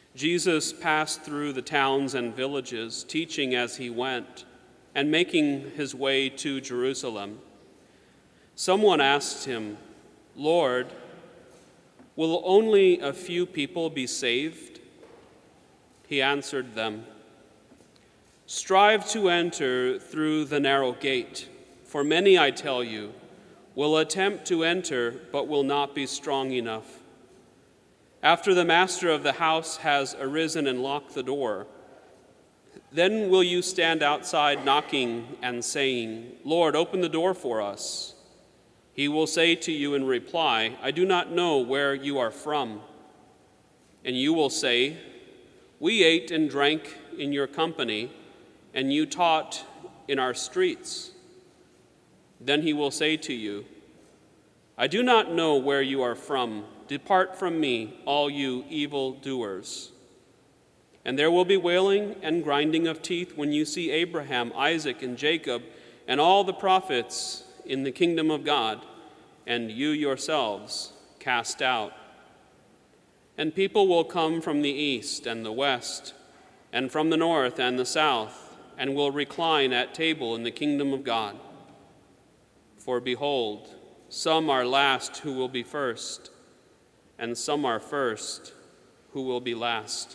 Jesus passed through the towns and villages, teaching as he went and making his way to Jerusalem. Someone asked him, "Lord, will only a few people be saved?" He answered them, "Strive to enter through the narrow gate, for many, I tell you, will attempt to enter but will not be strong enough. After the master of the house has arisen and locked the door, then will you stand outside knocking and saying, 'Lord, open the door for us.' He will say to you in reply, 'I do not know where you are from.' And you will say, 'We ate and drank in your company, and you taught in our streets.' Then he will say to you, 'I do not know where you are from. Depart from me, all you evildoers.' And there will be wailing and grinding of teeth when you see Abraham, Isaac, and Jacob, and all the prophets in the kingdom of God, and you yourselves cast out. And people will come from the east and the west, and from the north and the south, and will recline at table in the kingdom of God. For behold, some are last who will be first, and some are first who will be last."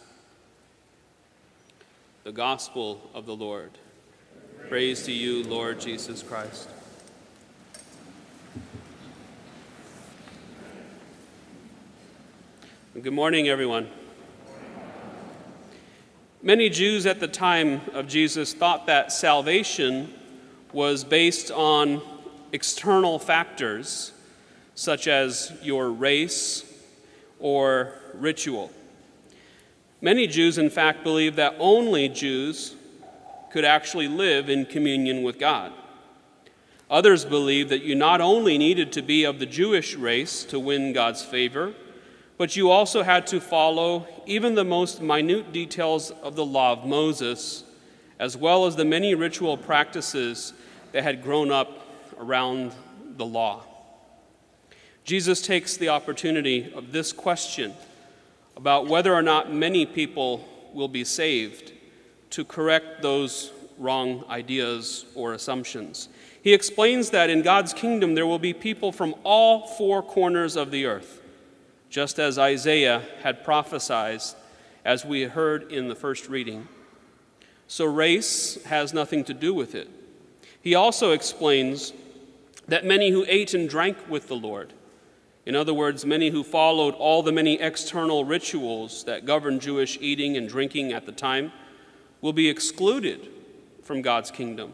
The Gospel of the Lord. Praise to you, Lord Jesus Christ. Good morning, everyone. Many Jews at the time of Jesus thought that salvation was based on external factors, such as your race or ritual. Many Jews, in fact, believed that only Jews could actually live in communion with God. Others believed that you not only needed to be of the Jewish race to win God's favor, but you also had to follow even the most minute details of the law of Moses, as well as the many ritual practices that had grown up around the law. Jesus takes the opportunity of this question about whether or not many people will be saved to correct those wrong ideas or assumptions. He explains that in God's kingdom there will be people from all four corners of the earth, just as Isaiah had prophesied, as we heard in the first reading. So race has nothing to do with it. He also explains that many who ate and drank with the Lord, in other words, many who followed all the many external rituals that governed Jewish eating and drinking at the time, will be excluded from God's kingdom.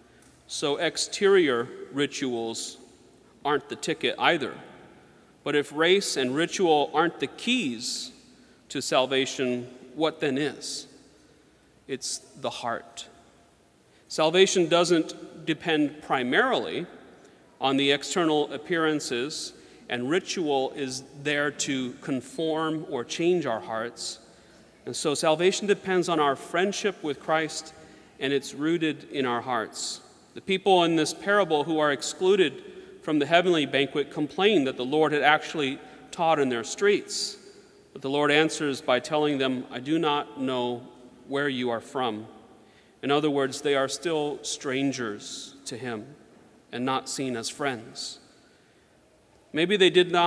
So exterior rituals aren't the ticket either. But if race and ritual aren't the keys to salvation, what then is? It's the heart. Salvation doesn't depend primarily on the external appearances, and ritual is there to conform or change our hearts. And so salvation depends on our friendship with Christ, and it's rooted in our hearts. The people in this parable who are excluded from the heavenly banquet complained that the Lord had actually taught in their streets. But the Lord answers by telling them, "I do not know where you are from." In other words, they are still strangers to him and not seen as friends. Maybe they did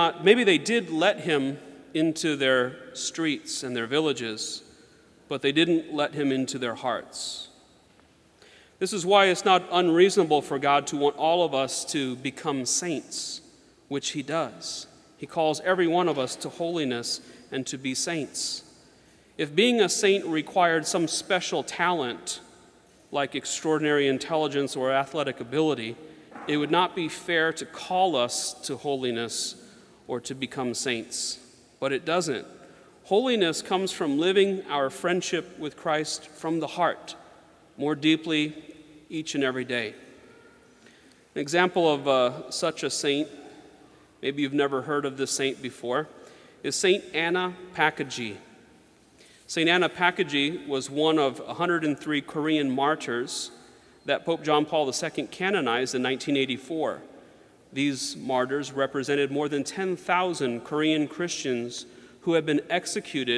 let him into their streets and their villages, but they didn't let him into their hearts. This is why it's not unreasonable for God to want all of us to become saints, which he does. He calls every one of us to holiness and to be saints. If being a saint required some special talent, like extraordinary intelligence or athletic ability, it would not be fair to call us to holiness or to become saints. But it doesn't. Holiness comes from living our friendship with Christ from the heart, more deeply each and every day. An example of such a saint, maybe you've never heard of this saint before, is Saint Anna Packagee. Saint Anna Packagee was one of 103 Korean martyrs that Pope John Paul II canonized in 1984. These martyrs represented more than 10,000 Korean Christians who had been executed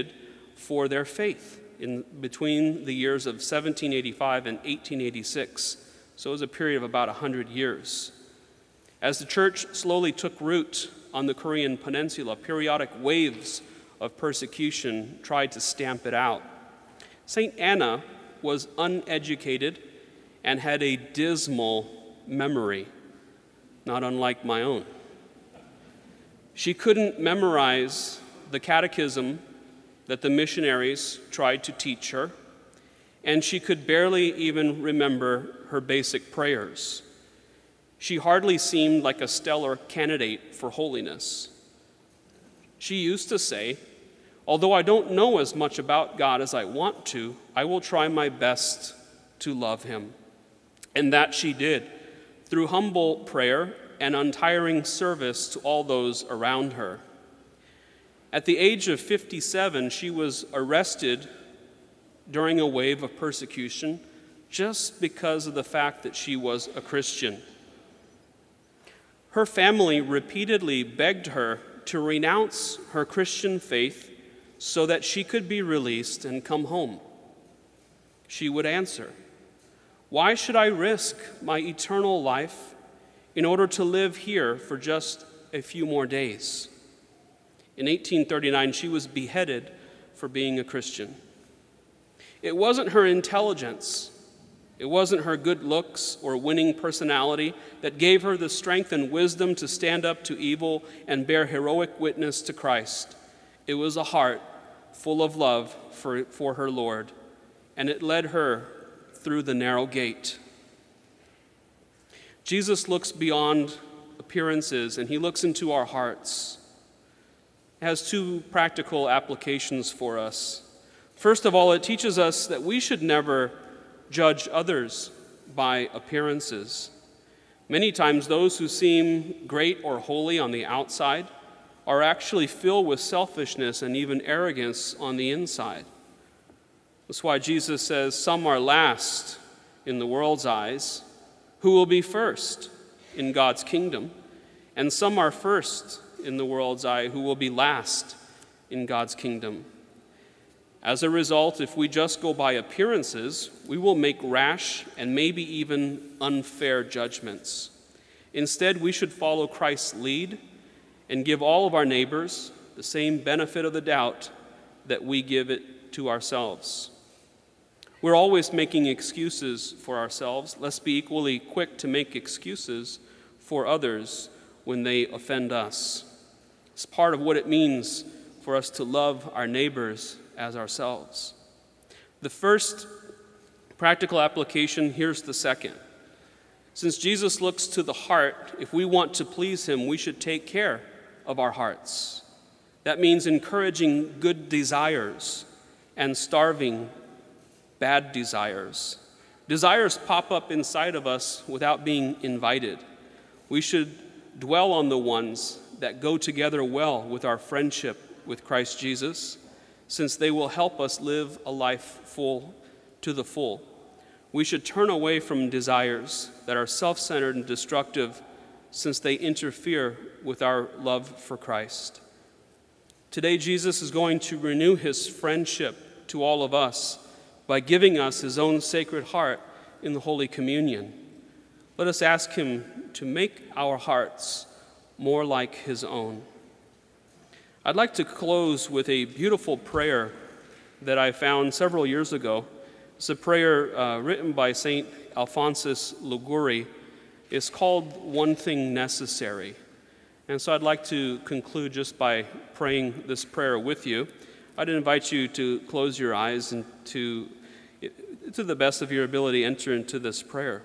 for their faith in between the years of 1785 and 1886. So it was a period of about 100 years. As the church slowly took root on the Korean peninsula, periodic waves of persecution tried to stamp it out. St. Anna was uneducated and had a dismal memory, not unlike my own. She couldn't memorize the catechism that the missionaries tried to teach her, and she could barely even remember her basic prayers. She hardly seemed like a stellar candidate for holiness. She used to say, "Although I don't know as much about God as I want to, I will try my best to love him." And that she did, through humble prayer and untiring service to all those around her. At the age of 57, she was arrested during a wave of persecution just because of the fact that she was a Christian. Her family repeatedly begged her to renounce her Christian faith so that she could be released and come home. She would answer, "Why should I risk my eternal life in order to live here for just a few more days?" In 1839, she was beheaded for being a Christian. It wasn't her intelligence, it wasn't her good looks or winning personality that gave her the strength and wisdom to stand up to evil and bear heroic witness to Christ. It was a heart full of love for her Lord, and it led her through the narrow gate. Jesus looks beyond appearances, and he looks into our hearts. It has two practical applications for us. First of all, it teaches us that we should never judge others by appearances. Many times, those who seem great or holy on the outside are actually filled with selfishness and even arrogance on the inside. That's why Jesus says, "Some are last in the world's eyes, who will be first in God's kingdom, and some are first in the world's eye, who will be last in God's kingdom." As a result, if we just go by appearances, we will make rash and maybe even unfair judgments. Instead, we should follow Christ's lead and give all of our neighbors the same benefit of the doubt that we give it to ourselves. We're always making excuses for ourselves. Let's be equally quick to make excuses for others when they offend us. It's part of what it means for us to love our neighbors as ourselves. The first practical application, here's the second. Since Jesus looks to the heart, if we want to please him, we should take care of our hearts. That means encouraging good desires and starving bad desires. Desires pop up inside of us without being invited. We should dwell on the ones that go together well with our friendship with Christ Jesus, since they will help us live a life full to the full. We should turn away from desires that are self-centered and destructive, since they interfere with our love for Christ. Today, Jesus is going to renew his friendship to all of us by giving us his own sacred heart in the Holy Communion. Let us ask him to make our hearts more like his own. I'd like to close with a beautiful prayer that I found several years ago. It's a prayer written by St. Alphonsus Liguori. It's called "One Thing Necessary." And so I'd like to conclude just by praying this prayer with you. I'd invite you to close your eyes and to the best of your ability, enter into this prayer.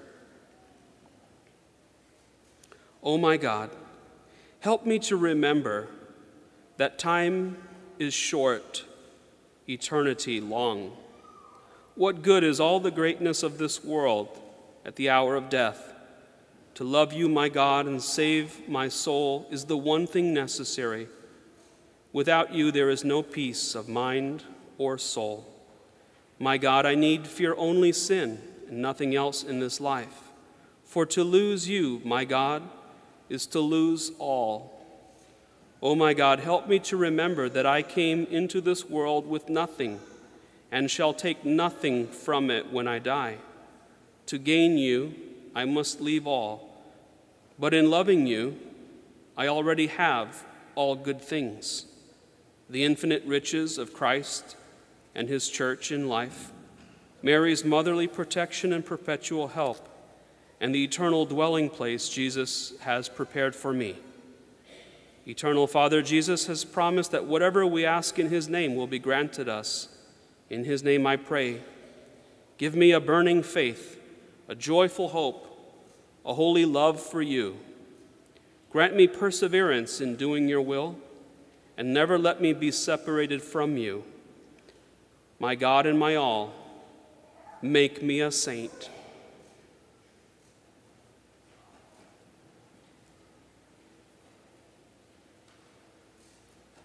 Oh my God, help me to remember that time is short, eternity long. What good is all the greatness of this world at the hour of death? To love you, my God, and save my soul is the one thing necessary. Without you, there is no peace of mind or soul. My God, I need fear only sin and nothing else in this life. For to lose you, my God, is to lose all. O my God, help me to remember that I came into this world with nothing and shall take nothing from it when I die. To gain you, I must leave all. But in loving you, I already have all good things: the infinite riches of Christ and his church in life, Mary's motherly protection and perpetual help, and the eternal dwelling place Jesus has prepared for me. Eternal Father, Jesus has promised that whatever we ask in his name will be granted us. In his name I pray. Give me a burning faith, a joyful hope, a holy love for you. Grant me perseverance in doing your will, and never let me be separated from you. My God and my all, make me a saint.